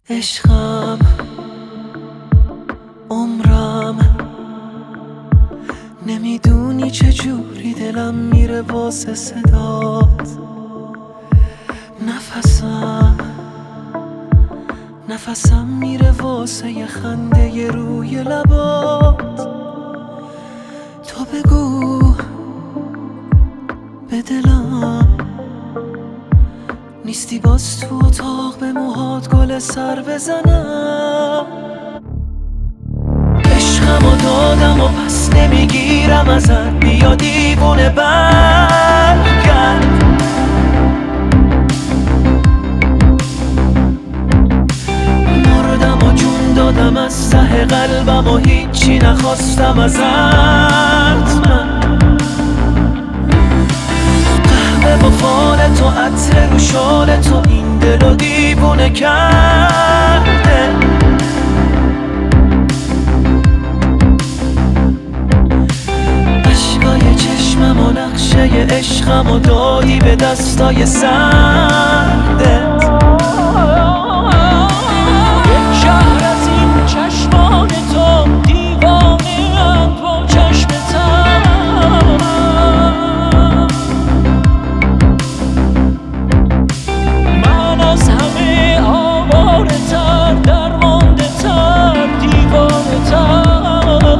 عشقم، عمرم، نمیدونی چجوری دلم میره واسه صدات. نفسم میره واسه یه خنده روی لبات. تو بگو به دلم نیستی باز تو اتاق به موهات گل سر بزنم. عشقمو دادم و پس نمیگیرم ازت، بیا دیوونه برگرد. مردم و جون دادم از ته قلبم و هیچی نخواستم ازت. من قهوه با فال تو، عطر رو شال تو، این دلو دیوونه کرده. اشکای چشمم و نقشه عشقم و دادی به دستای سردت. یک شهر از این چشمان تو، دیوانه ام با چشمتم. من از همه آواره تر، درمانده تر، دیوانه تر.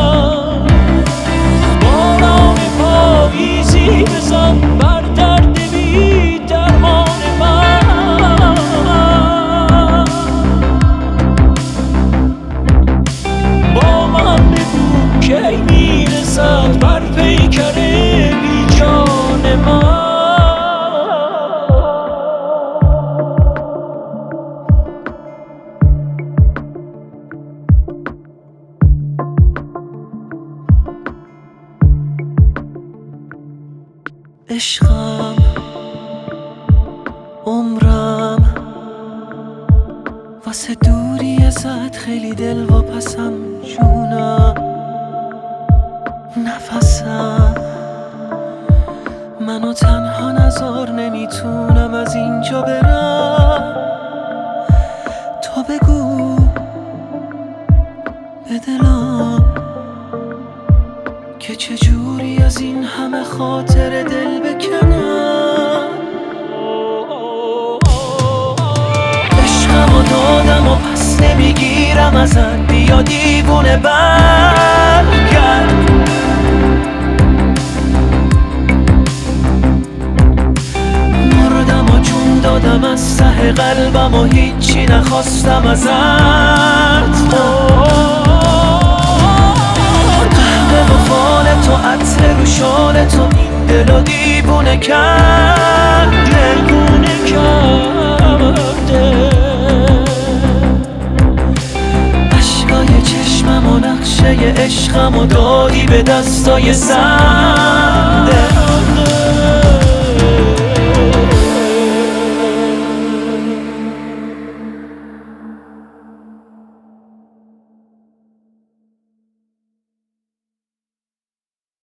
باران پاییزی بزن بر درد بی درمان من. با من بگو کی میرسد بر پیکر بی جان من. عشقم، عمرم، واسه دوری ازت خیلی دلواپسم جونم. نفسم منو تنها نذار، نمیتونم از اینجا برم. تو بگو به دلم که چجوری از این همه خاطر دل بکنم. عشقمو دادم و پس نمیگیرم ازت، بیا دیوونه برگرد. مردم و جون دادم از ته قلبم و هیچی نخواستم ازت. تو عطر رو شال تو، این دلو دیوونه کرده. اشکای چشمم و نقشه عشقم و دادی به دستای سرده.